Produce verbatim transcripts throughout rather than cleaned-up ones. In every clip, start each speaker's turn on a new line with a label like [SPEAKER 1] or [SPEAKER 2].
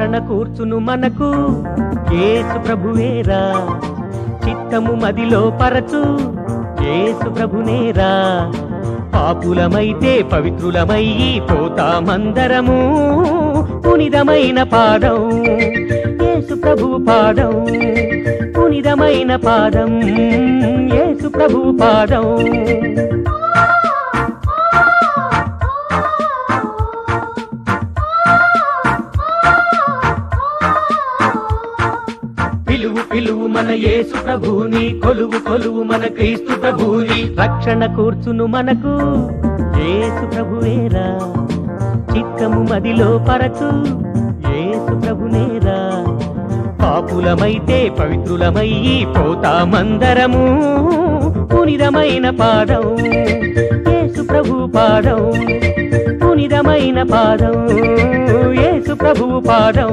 [SPEAKER 1] రక్షణ కూర్చును మనకు యేసు ప్రభువేరా, చిత్తము మదిలో పరచు యేసు ప్రభునేరా. పాపులమైతే పవిత్రులమయ్యి పోతామందరము, పునిదమైన పాదం యేసు ప్రభువు పాదం, పునిదమైన పాదం యేసు ప్రభువు పాదం. పిలువు పిలువు మన యేసు ప్రభుని, కొలువు కొలువు మన క్రీస్తు ప్రభుని. రక్షణ కూర్చును మనకు యేసు ప్రభువేరా, చిత్తము మదిలో పరచు యేసు ప్రభునేరా. పాపులమైతే పవిత్రులమయ్యి పోతామందరము, పునిదమైన పాదం యేసు ప్రభువు పాదం, పునిదమైన పాదం యేసు ప్రభువు పాదం.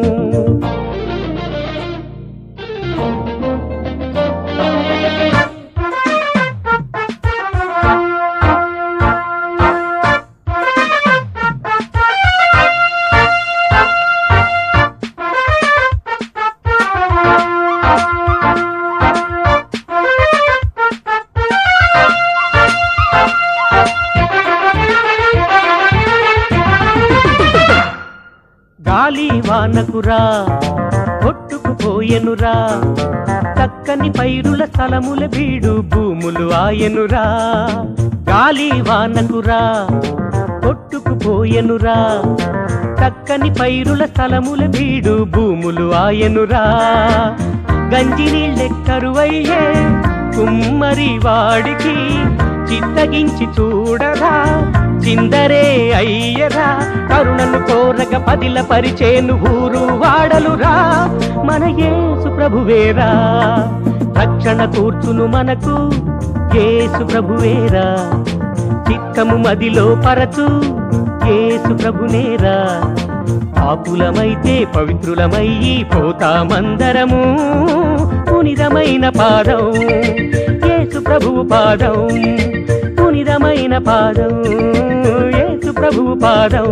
[SPEAKER 1] గాలి వానకురా కొట్టుకుపోయెనురా, చక్కని పైరుల స్థలముల బీడు భూములు ఆయనురా. గాలి వానకురా కొట్టుకుపోయెనురా, చక్కని పైరుల స్థలముల బీడు భూములు ఆయనురా. గంజి నీళ్ళెక్కరువయ్యే కుమ్మరి వాడికి, చిత్తగించి చూడరా చిందరే అయ్యరా. కరుణను కోరగ పదిల పరిచేను ఊరు వాడలురా, మన యేసు ప్రభువేరా. రక్షణ కూర్చును మనకు యేసు ప్రభువేరా, చిత్తము మదిలో పరచు యేసు ప్రభునేరా. పాపులమైతే పవిత్రులమయ్యి పోతామందరము, పునిదమైన పాదం యేసు ప్రభువు పాదం, పునిదమైన పాదం యేసు ప్రభువు పాదం.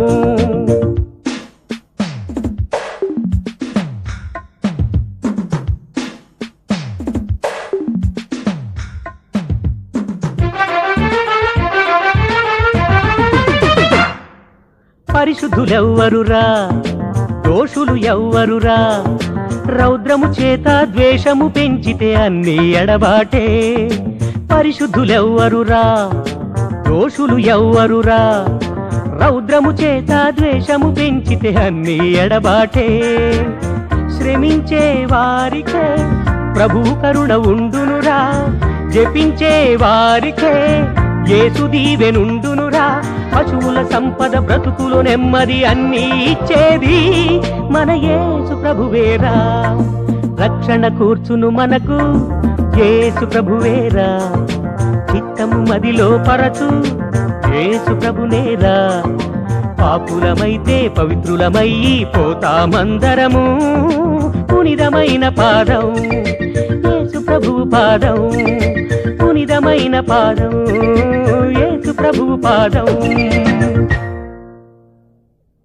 [SPEAKER 1] పరిశుద్ధులెవ్వరురా, దోషులు ఎవ్వరురా. రౌద్రము చేత ద్వేషము పెంచితే అన్ని ఎడబాటే. పరిశుద్ధులెవ్వరురా, దోషులు ఎవ్వరురా. రౌద్రము చేత ద్వేషము పెంచితే అన్ని ఎడబాటే. శ్రమించే వారికే ప్రభు కరుణ ఉండునురా, జపించే వారికే యేసు దీవెనుండునురా. పశువుల సంపద బ్రతుకులు నెమ్మది అన్నీ ఇచ్చేది మన యేసు ప్రభువేరా. రక్షణ కూర్చును మనకు యేసు ప్రభువేరా, చిత్తము మదిలో పరచు యేసు ప్రభునేరా. పాపులమైతే పవిత్రులమయ్యి పోతామందరము, పునిదమైన పాదం యేసు ప్రభువు పాదం, పునిదమైన పాదం యేసు ప్రభువు పాదం.